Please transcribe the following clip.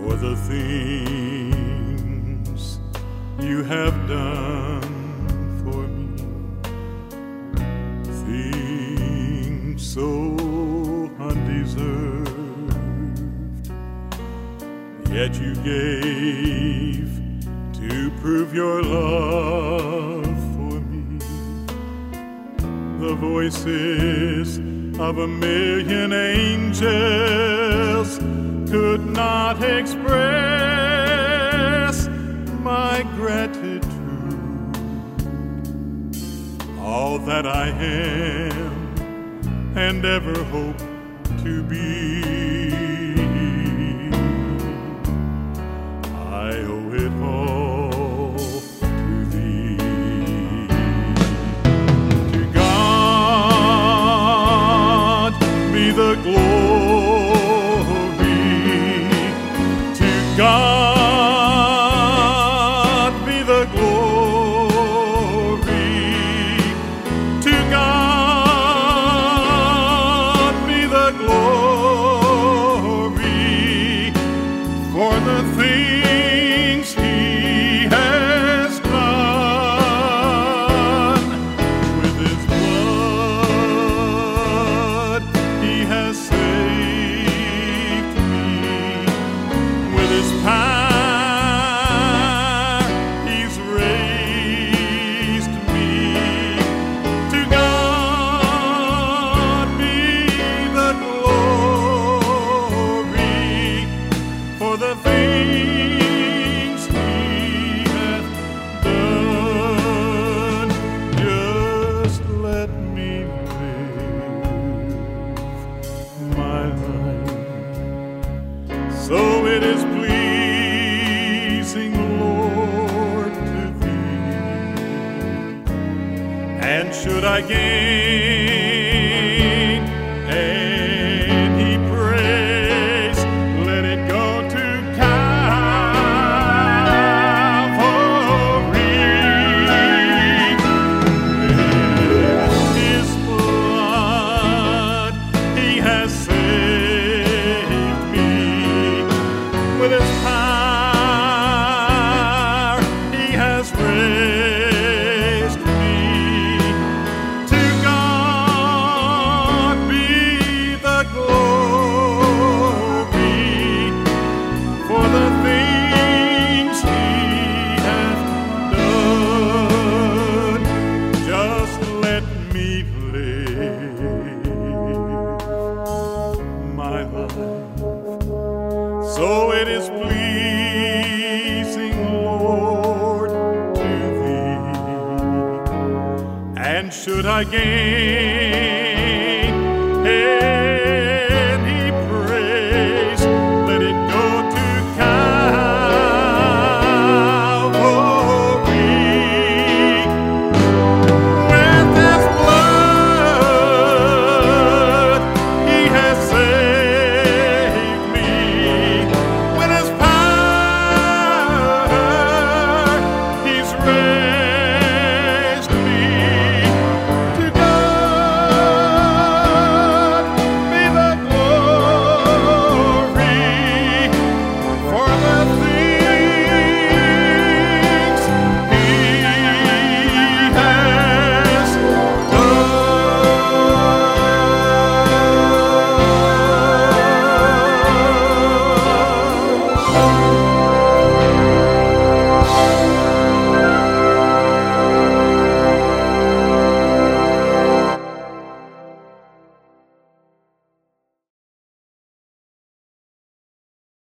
for the things you have done for me, things so undeserved, yet you gave to prove your love for me. The voices of a million angels could not express my gratitude. All that I am and ever hope to be, I owe it all to Thee. To God be the glory. To God be the glory. To God be the glory for the things He has done. With His blood He has saved me. With His power He's raised me. To God be the glory for the things He hath done. Just let me live my life so it is pleasing, Lord, to Thee. And should I gain any praise, let it go to Calvary. With His blood He has saved me. With His power He has raised me. To God be the glory for the things He hath done. Just let me live my life so it is pleasing, Lord, to Thee. And should I gain